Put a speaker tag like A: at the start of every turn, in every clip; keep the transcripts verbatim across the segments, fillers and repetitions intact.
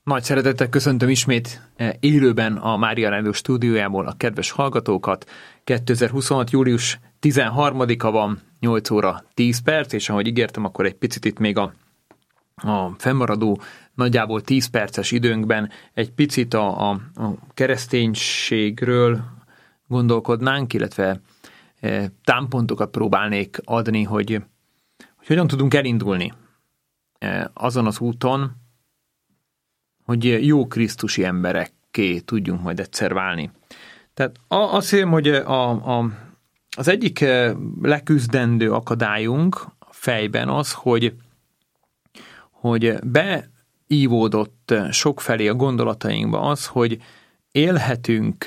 A: Nagy szeretettel köszöntöm ismét élőben a Mária Rádió stúdiójából a kedves hallgatókat. kétezer-huszonhat. július tizenharmadika van, nyolc óra tíz perc, és ahogy ígértem, akkor egy picit itt még a, a fennmaradó nagyjából tíz perces időnkben egy picit a, a, a kereszténységről gondolkodnánk, illetve e, támpontokat próbálnék adni, hogy, hogy hogyan tudunk elindulni e, azon az úton, hogy jó krisztusi emberekké tudjunk majd egyszer válni. Tehát azt hiszem, hogy a, a, az egyik leküzdendő akadályunk a fejben az, hogy, hogy beívódott sokfelé a gondolatainkba az, hogy élhetünk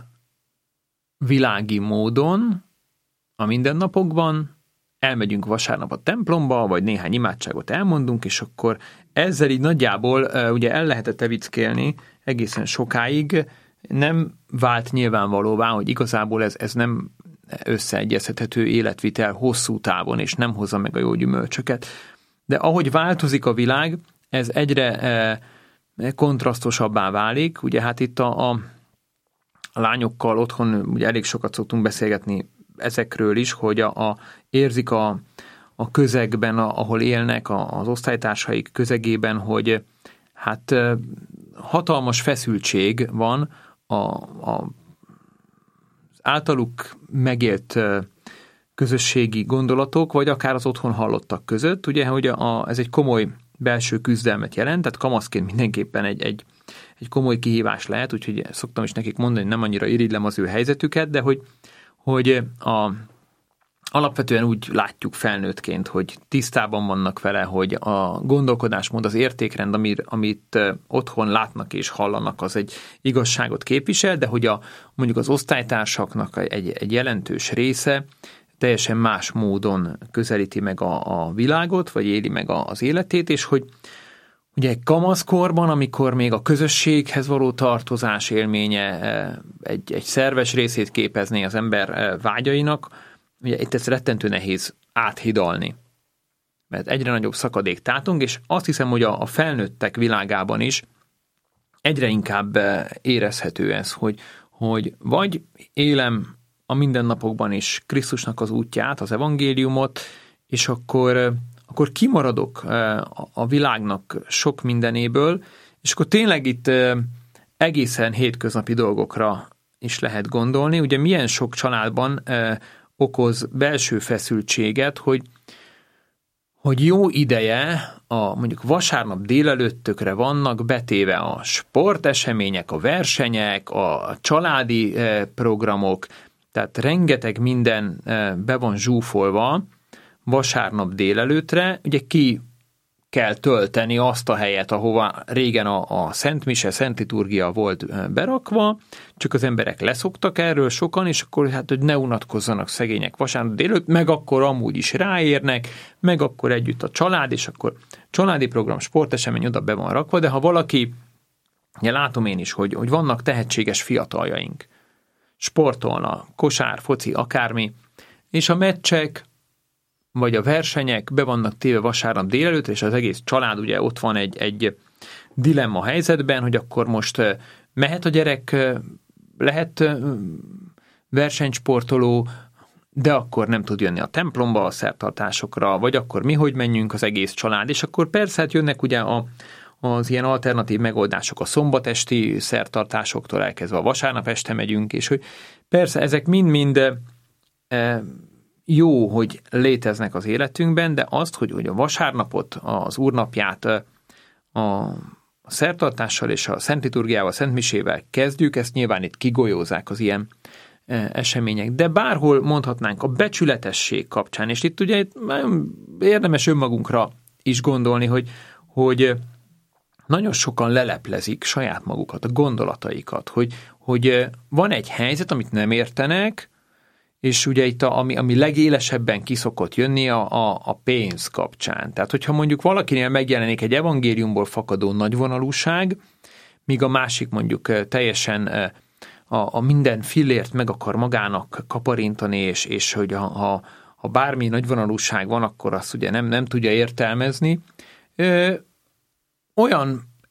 A: világi módon a mindennapokban, elmegyünk vasárnap a templomba, vagy néhány imádságot elmondunk, és akkor ezzel így nagyjából ugye el lehetett evickélni egészen sokáig, nem vált nyilvánvalóvá, hogy igazából ez, ez nem összeegyeztethető életvitel hosszú távon, és nem hozza meg a jó gyümölcsöket. De ahogy változik a világ, ez egyre kontrasztosabbá válik. Ugye hát itt a, a, a lányokkal otthon ugye elég sokat szoktunk beszélgetni ezekről is, hogy a, a, érzik a, a közegben, a, ahol élnek, a, az osztálytársaik közegében, hogy hát hatalmas feszültség van a, a, az általuk megélt közösségi gondolatok, vagy akár az otthon hallottak között. Ugye, hogy a, ez egy komoly belső küzdelmet jelent, tehát kamaszként mindenképpen egy, egy, egy komoly kihívás lehet, úgyhogy szoktam is nekik mondani, hogy nem annyira irigylem az ő helyzetüket, de hogy hogy a, alapvetően úgy látjuk felnőttként, hogy tisztában vannak vele, hogy a gondolkodásmód, az értékrend, amit, amit otthon látnak és hallanak, az egy igazságot képvisel, de hogy a, mondjuk az osztálytársaknak egy, egy jelentős része teljesen más módon közelíti meg a, a világot, vagy éli meg a, az életét, és hogy ugye kamaszkorban, amikor még a közösséghez való tartozás élménye egy, egy szerves részét képezné az ember vágyainak, ugye itt ez rettentő nehéz áthidalni, mert egyre nagyobb szakadék tátunk, és azt hiszem, hogy a, a felnőttek világában is egyre inkább érezhető ez, hogy, hogy vagy élem a mindennapokban is Krisztusnak az útját, az evangéliumot, és akkor akkor kimaradok a világnak sok mindenéből, és akkor tényleg itt egészen hétköznapi dolgokra is lehet gondolni. Ugye milyen sok családban okoz belső feszültséget, hogy, hogy jó ideje a mondjuk vasárnap délelőttökre vannak betéve a sportesemények, a versenyek, a családi programok, tehát rengeteg minden be van zsúfolva, vasárnap délelőttre, ugye ki kell tölteni azt a helyet, ahova régen a, a Szent Mise, Szent Liturgia volt berakva, csak az emberek leszoktak erről sokan, és akkor hát, hogy ne unatkozzanak szegények vasárnap délelőtt, meg akkor amúgy is ráérnek, meg akkor együtt a család, és akkor családi program, sportesemény oda be van rakva, de ha valaki, ja, látom én is, hogy, hogy vannak tehetséges fiataljaink, sportolna, kosár, foci, akármi, és a meccsek, vagy a versenyek be vannak téve vasárnap délelőtt, és az egész család ugye ott van egy, egy dilemma helyzetben, hogy akkor most mehet a gyerek, lehet versenysportoló, de akkor nem tud jönni a templomba, a szertartásokra, vagy akkor mi hogy menjünk az egész család, és akkor persze hát jönnek ugye a, az ilyen alternatív megoldások a szombatesti szertartásoktól elkezdve a vasárnap este megyünk, és hogy persze ezek mind-mind e, jó, hogy léteznek az életünkben, de azt, hogy, hogy a vasárnapot, az úrnapját a szertartással és a Szent Liturgiával, a Szent Misével kezdjük, ezt nyilván itt kigolyózzák az ilyen események. De bárhol mondhatnánk a becsületesség kapcsán, és itt ugye érdemes önmagunkra is gondolni, hogy, hogy nagyon sokan leleplezik saját magukat, a gondolataikat, hogy, hogy van egy helyzet, amit nem értenek, és ugye itt a, ami, ami legélesebben kiszokott jönni a, a, a pénz kapcsán. Tehát, hogyha mondjuk valakinél megjelenik egy evangéliumból fakadó nagyvonalúság, míg a másik mondjuk teljesen a, a minden fillért meg akar magának kaparintani, és, és hogy ha, ha bármi nagyvonalúság van, akkor azt ugye nem, nem tudja értelmezni. Ö, olyan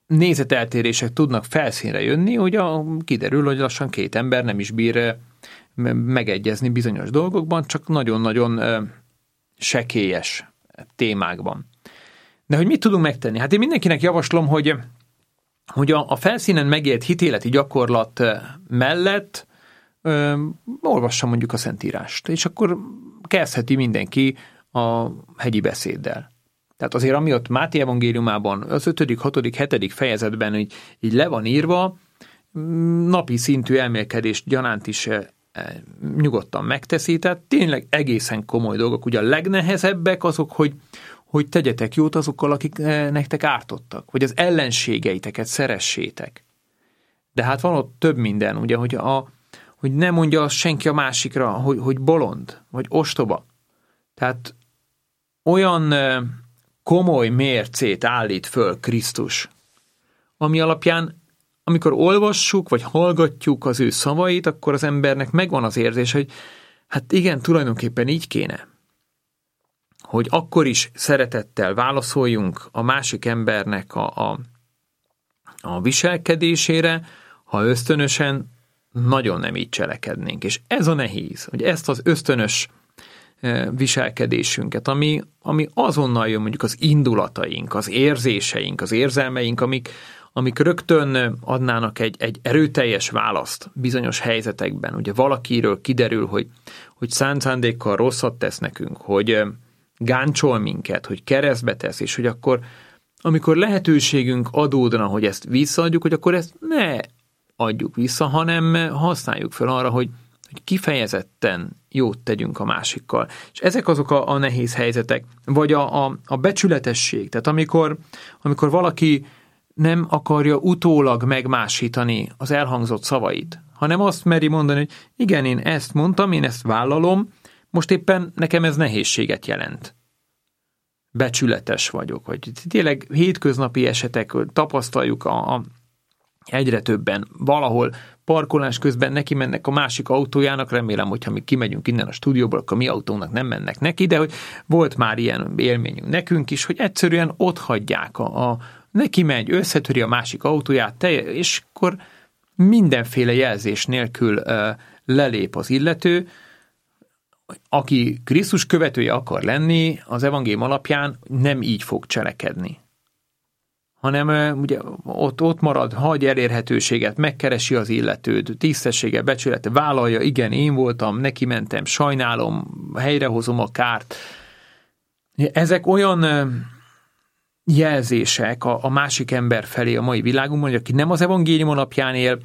A: nézeteltérések tudnak felszínre jönni, hogy a, kiderül, hogy lassan két ember nem is bír megegyezni bizonyos dolgokban, csak nagyon-nagyon sekélyes témákban. De hogy mit tudunk megtenni? Hát én mindenkinek javaslom, hogy, hogy a, a felszínen megélt hitéleti gyakorlat mellett ö, olvassa mondjuk a Szentírást, és akkor kezdheti mindenki a hegyi beszéddel. Tehát azért, ami ott Máté evangéliumában, az ötödik, hatodik, hetedik fejezetben így, így le van írva, napi szintű elmélkedést gyanánt is nyugodtan megteszi, tehát tényleg egészen komoly dolgok. Ugye a legnehezebbek azok, hogy, hogy tegyetek jót azokkal, akik nektek ártottak, hogy az ellenségeiteket szeressétek. De hát van ott több minden, ugye, hogy, a, hogy ne mondja azt senki a másikra, hogy, hogy bolond, vagy ostoba. Tehát olyan komoly mércét állít föl Krisztus, ami alapján, amikor olvassuk, vagy hallgatjuk az ő szavait, akkor az embernek megvan az érzés, hogy hát igen, tulajdonképpen így kéne. Hogy akkor is szeretettel válaszoljunk a másik embernek a, a, a viselkedésére, ha ösztönösen nagyon nem így cselekednénk. És ez a nehéz, hogy ezt az ösztönös viselkedésünket, ami, ami azonnal jön mondjuk az indulataink, az érzéseink, az érzelmeink, amik, amik rögtön adnának egy, egy erőteljes választ bizonyos helyzetekben. Ugye valakiről kiderül, hogy, hogy szánt szándékkal rosszat tesz nekünk, hogy gáncsol minket, hogy keresztbe tesz, és hogy akkor, amikor lehetőségünk adódna, hogy ezt visszaadjuk, hogy akkor ezt ne adjuk vissza, hanem használjuk fel arra, hogy hogy kifejezetten jót tegyünk a másikkal. És ezek azok a, a nehéz helyzetek, vagy a, a, a becsületesség, tehát amikor, amikor valaki nem akarja utólag megmásítani az elhangzott szavait, hanem azt meri mondani, hogy igen, én ezt mondtam, én ezt vállalom, most éppen nekem ez nehézséget jelent. Becsületes vagyok, hogy tényleg hétköznapi esetek, tapasztaljuk a, a egyre többen valahol parkolás közben neki mennek a másik autójának, remélem, hogyha mi kimegyünk innen a stúdióból, akkor mi autónak nem mennek neki, de hogy volt már ilyen élményünk nekünk is, hogy egyszerűen ott hagyják a, a neki megy, összetöri a másik autóját, te, és akkor mindenféle jelzés nélkül uh, lelép az illető, aki Krisztus követője akar lenni, az evangélium alapján nem így fog cselekedni. hanem ugye ott, ott marad, hagy elérhetőséget, megkeresi az illetőt, tisztessége, becsülete, vállalja, igen, én voltam, neki mentem, sajnálom, helyrehozom a kárt. Ezek olyan jelzések a, a másik ember felé a mai világunkban, hogy aki nem az evangélium alapján él,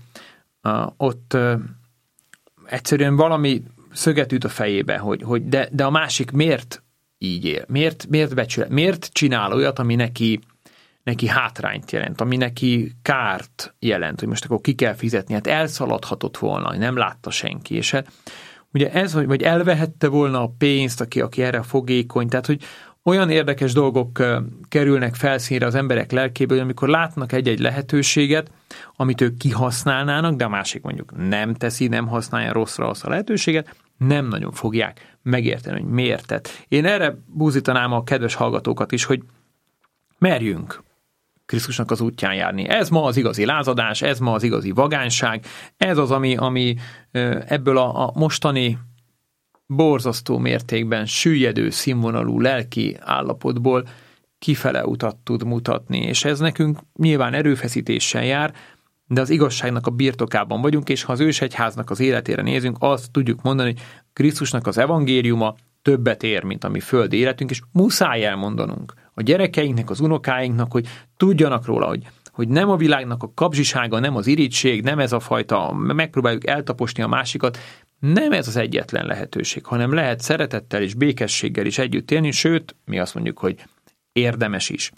A: ott egyszerűen valami szöget üt a fejébe, hogy, hogy de, de a másik miért így él? Miért, miért becsület? Miért csinál olyat, ami neki neki hátrányt jelent, ami neki kárt jelent, hogy most akkor ki kell fizetni, hát elszaladhatott volna, hogy nem látta senki, és hát ugye ez, vagy elvehette volna a pénzt, aki, aki erre fogékony, tehát hogy olyan érdekes dolgok kerülnek felszínre az emberek lelkéből, hogy amikor látnak egy-egy lehetőséget, amit ők kihasználnának, de a másik mondjuk nem teszi, nem használja rosszra azt a lehetőséget, nem nagyon fogják megérteni, hogy miért tett. Én erre búzítanám a kedves hallgatókat is, hogy merjünk Krisztusnak az útján járni. Ez ma az igazi lázadás, ez ma az igazi vagányság, ez az, ami, ami ebből a, a mostani borzasztó mértékben süllyedő színvonalú lelki állapotból kifele utat tud mutatni, és ez nekünk nyilván erőfeszítéssel jár, de az igazságnak a birtokában vagyunk, és ha az ősegyháznak az életére nézünk, azt tudjuk mondani, hogy Krisztusnak az evangéliuma többet ér, mint a mi földi életünk, és muszáj elmondanunk a gyerekeinknek, az unokáinknak, hogy tudjanak róla, hogy, hogy nem a világnak a kapzsisága, nem az irigység, nem ez a fajta, megpróbáljuk eltaposni a másikat, nem ez az egyetlen lehetőség, hanem lehet szeretettel és békességgel is együtt élni, sőt, mi azt mondjuk, hogy érdemes is.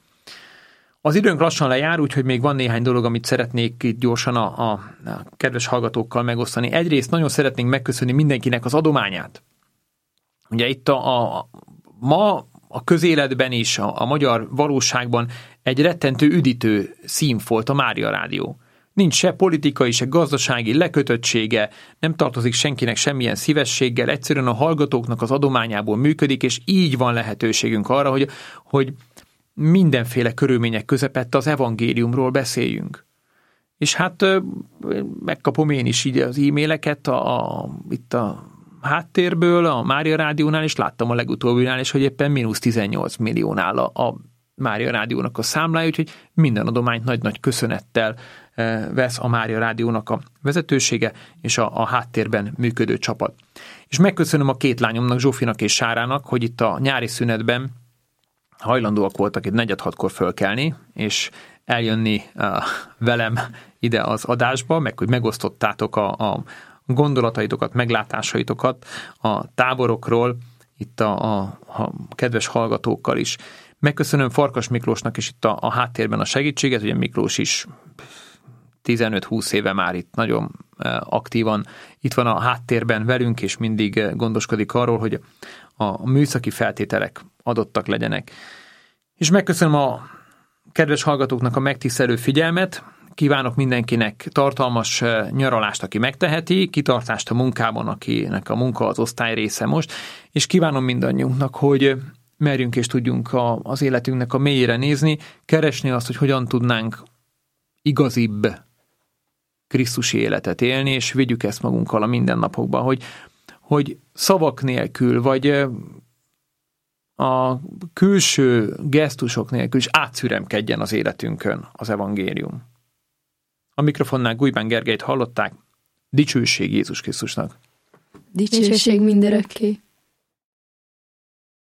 A: Az időnk lassan lejár, úgyhogy még van néhány dolog, amit szeretnék itt gyorsan a, a, a kedves hallgatókkal megosztani. Egyrészt nagyon szeretnénk megköszönni mindenkinek az adományát. Ugye itt a, a ma a közéletben is, a, a magyar valóságban egy rettentő üdítő színfolt a Mária Rádió. Nincs se politikai, se gazdasági lekötöttsége, nem tartozik senkinek semmilyen szívességgel, egyszerűen a hallgatóknak az adományából működik, és így van lehetőségünk arra, hogy, hogy mindenféle körülmények közepette az evangéliumról beszéljünk. És hát megkapom én is így az e-maileket a, a, itt a háttérből, a Mária Rádiónál, és láttam a legutóbbinál is, hogy éppen mínusz tizennyolc milliónál a, a Mária Rádiónak a számlája, úgyhogy minden adományt nagy-nagy köszönettel vesz a Mária Rádiónak a vezetősége és a, a háttérben működő csapat. És megköszönöm a két lányomnak, Zsófinak és Sárának, hogy itt a nyári szünetben hajlandóak voltak itt negyed hatkor fölkelni, és eljönni uh, velem ide az adásba, meg hogy megosztottátok a, a gondolataitokat, meglátásaitokat a táborokról, itt a, a, a kedves hallgatókkal is. Megköszönöm Farkas Miklósnak is itt a, a háttérben a segítséget, ugye Miklós is tizenöt-húsz éve már itt nagyon aktívan itt van a háttérben velünk, és mindig gondoskodik arról, hogy a műszaki feltételek adottak legyenek. És megköszönöm a kedves hallgatóknak a megtisztelő figyelmet, kívánok mindenkinek tartalmas nyaralást, aki megteheti, kitartást a munkában, akinek a munka az osztály része most, és kívánom mindannyiunknak, hogy merjünk és tudjunk a, az életünknek a mélyére nézni, keresni azt, hogy hogyan tudnánk igazibb krisztusi életet élni, és vigyük ezt magunkkal a mindennapokban, hogy, hogy szavak nélkül, vagy a külső gesztusok nélkül is átszüremkedjen az életünkön az evangélium. A mikrofonnál Gulyban Gergelyt hallották, dicsőség Jézus Krisztusnak.
B: Dicsőség mindörökké.